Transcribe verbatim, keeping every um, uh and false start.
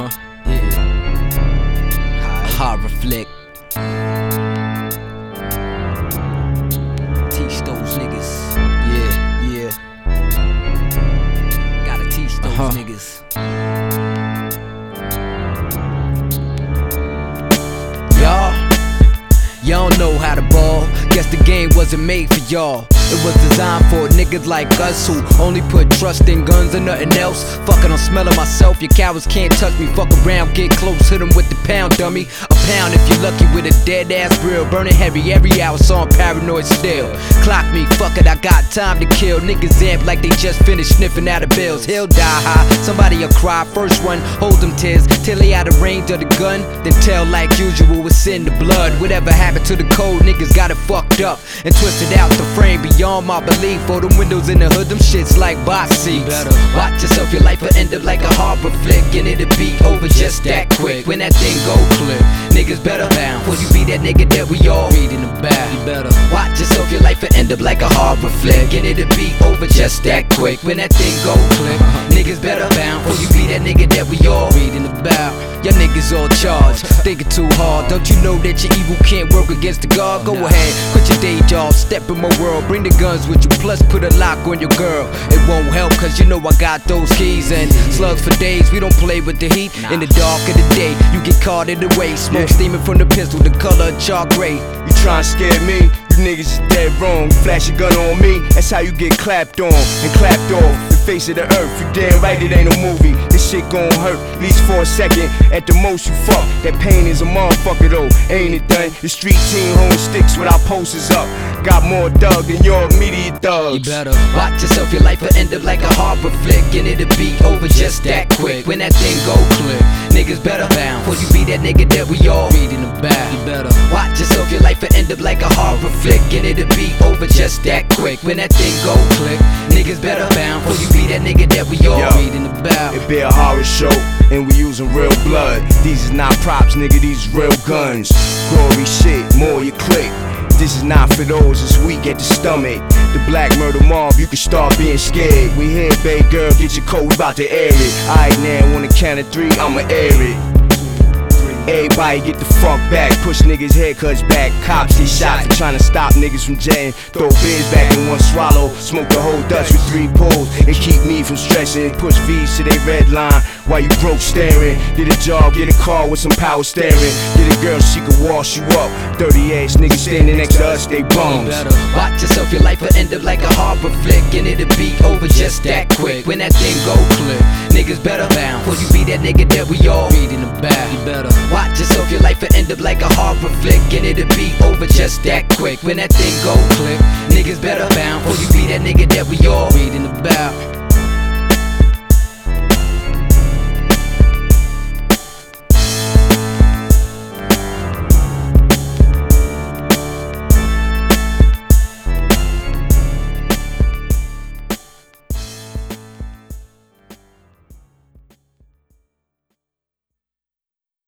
Uh-huh, yeah. Horror flick. Teach those niggas. Yeah, yeah. Gotta teach those uh-huh. niggas. Y'all, y'all know how to ball. Guess the game wasn't made for y'all. It was designed for niggas like us who only put trust in guns and nothing else. Fucking, I'm smelling myself. Your cowards can't touch me. Fuck around, get close, hit them with the pound, dummy. A pound if you're lucky with a dead ass grill. Burning heavy every hour, so I'm paranoid still. Clock me, fuck it, I got time to kill. Niggas amp like they just finished sniffing out of bills. He'll die high, somebody'll cry. First one, hold them tears till they out of range of the gun. Then tell like usual, it's in the blood. Whatever happened to the code, niggas got it fucked up and twisted out the frame beyond my belief. For them windows in the hood, them shits like box seats. Watch yourself, your life will end up like a harbor flick, and it'll be over just that quick. When that thing go click, niggas better bound, for you be that nigga that we all reading about. You better watch yourself, your life will end up like a harbor flick, and it'll be over just that quick. When that thing go click, niggas better bound, for you be that nigga that we all reading about. Y'all niggas all charged, thinking too hard. Don't you know that your evil can't work against the God? Go ahead, quit your day job, step in my world, bring the guns with you, plus put a lock on your girl. It won't help cause you know I got those keys, and slugs for days, we don't play with the heat. In the dark of the day, you get caught in the way, smoke steaming from the pistol, the color of chalk gray. You tryna scare me? You niggas is dead wrong. You flash your gun on me, that's how you get clapped on and clapped off. The face of the earth, you damn right it ain't no movie. This shit gon' hurt, at least for a second. At the most you fuck, that pain is a motherfucker though. Ain't it done? The street team holding sticks with our posters up. Got more dug than your immediate thugs. You better watch yourself, your life will end up like a harbor flick, and it'll be over just that quick. When that thing go click, niggas better bound, for you be that nigga that we all reading about. You better watch yourself, your life will end up like a harbor flick, and it'll be over just that quick. When that thing go click, niggas better bound, for you be that nigga that we all Yo, reading about. It be a horror show, and we using real blood. These is not props, nigga, these is real guns. Glory shit, more you click. This is not for those that's weak at the stomach. The black murder mob, you can start being scared. We here, babe girl, get your coat, we bout to air it. Alright now, on the count of three, I'ma air it. Everybody get the fuck back, push niggas haircuts back. Cops get shot for trying to stop niggas from jetting. Throw beers back in one swallow, smoke the whole Dutch with three pulls, and keep me from stressing. Push V's to they red line while you broke staring. Get a job, get a car with some power steering. Get a girl, she can wash you up. Dirty ass niggas standing next to us, they bums. Watch yourself, your life will end up like a harbor flick, and it'll be over just that quick. When that thing go click, niggas better bound, for you be that nigga that we all reading about. You better watch yourself, your life will end up like a harbor flick, and it'll be over just that quick. When that thing go click, niggas better bound, for you be that nigga that we all reading about.